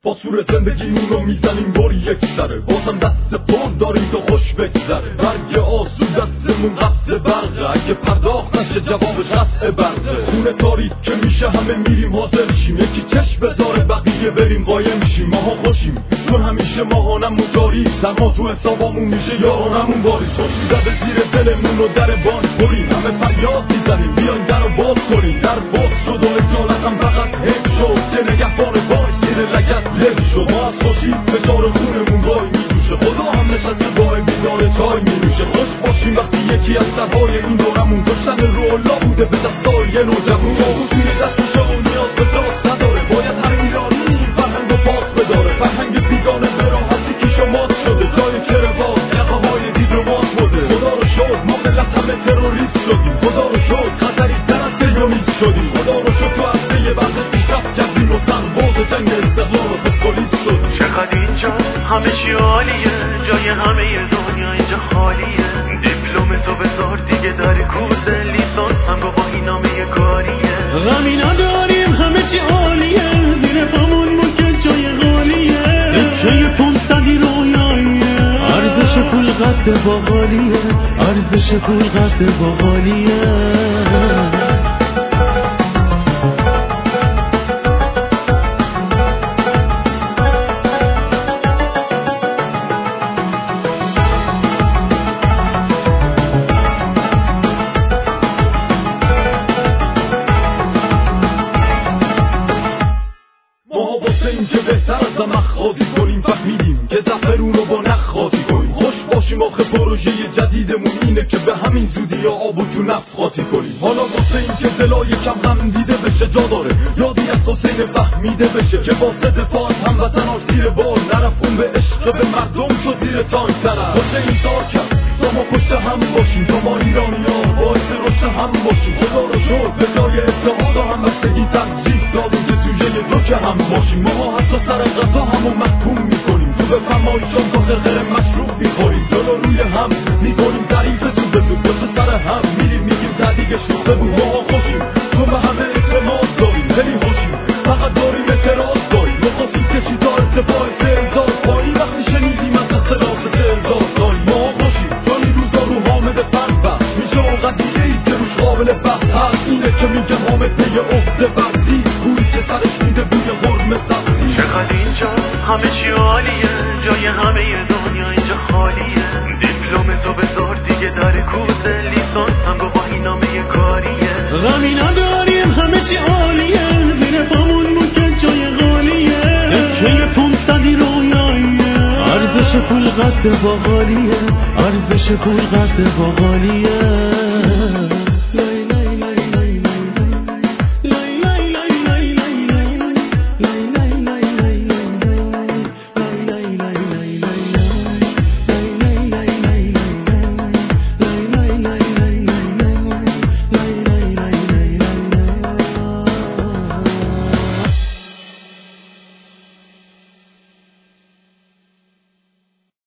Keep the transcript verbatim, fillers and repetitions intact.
با صورت زندگیمون رو میزنیم باری یک سره، بازم دست پر داریم تا خوش بگذره. برگ آسو دستمون قبض برقه، اگه پرداخت نشه جوابش قطع برقه. خونه تاریک که میشه همه میریم حاضر شیم، یکی چشم بذاره بقیه بریم قایم میشیم. ماها خوشیم چون همیشه ماهانمون جاری، سرما تو حسابامون میشه یارانمون باری. خوشی زده زیر دلمون رو در بانک بریم، همه فریاد میزنیم بیاین در رو باز کنیم. در باز شد و اجالتم فقط حیف شد که نگهبان بای زیر لگت لب شد. ما از خوشی فشار خونمون گای میدوشه، خدا هم نشسته بای بیدار چای میروشه. خوش باشیم وقتی یکی از سرهای این دورمون کشتن رو الله بوده به دستای یه نوجوون. چاقو توی دستشه و نیاز به داست نداره، باید هر ایرانی این فرهنگ رو پاس بداره. فرهنگ بیگانه به راحتی که شماز شده، جای کرواز یقه‌های دیپلمات بوده. خدا رو شد ما ملت همه تروریست شدیم، خدا رو شد خطری تر از تروریست شدیم. خدا رو شد تو عرصه ورزش پیشرفت کردیم و سرباز جنگ استقلال و پرسپولیس شدیم. چقدر اینجا همه چی عالیه، جای همه دنیا اینجا خالیه. دیپلم تو بذار دیگه در کوزه، لیسانس هم گواهی نامه کاریه. غمی نداریم همه چی عالیه، زیر پامون مکه جای غالیه. دکه پونصدی رویاییه، ارزش پول قد باقالیه، ارزش پول قد باقالیه. این که بهتر از زمخ خازی کنیم، فهمیدیم که زفرون رو با نخ خازی کنیم. خوش باشیم آخه پروژه جدیدمون اینه که به همین زودی یا آب و تو نفت خاطی کنیم. حالا واسه این که دلای کم غم دیده بشه جا داره، یادی از حسین فهمیده بشه که واسه دفاع از هموطناش زیر بار نرفون به عشق به مردم شد زیر تانک طرف. حسین دار کرد تا ما پشت هم باشیم، تا ما ایرانی ها باعث رشد هم باشیم. خدا رو شد به جای اتحاد و همبستگی ترجیح دادیم که توی دو که هم باشیم. ما حتی سر غذا همو محکوم میکنیم، تو به فرمایشان تا خرخر مشروب میخوریم. جلو روی هم میکنیم تعریف سوزه زود، پشت سر هم میریم میگیم تعدیگش سوزه بود. ما خوشیم چون به همه اعتماد داریم، خیلی خوشیم فقط داریم اعتراض داریم. نخواستیم کشی تا ارتفاع سه هزار پایین وقتی شنیدیم از اختلاف سه هزار داریم. ما خوشیم چون این روزا رو حامد فرد بست میشه و قضیه ای که روش قابل بحث هست اینه که میگه حامد پی عهده بردی پولی که سرش میده بوی قرم سبزی. چقدر اینجا همه چی عالیه، جای همه دنیا اینجا خالیه. دیپلم تو بذار دیگه در کوزه، لیسانس هم گواهی نامه کاریه. غمی نداریم همه چی عالیه، زیر پامون مکه جای غالیه. دکه پونصدی رویاییه، ارزش پول قد باقالیه، ارزش پول قد باقالیه.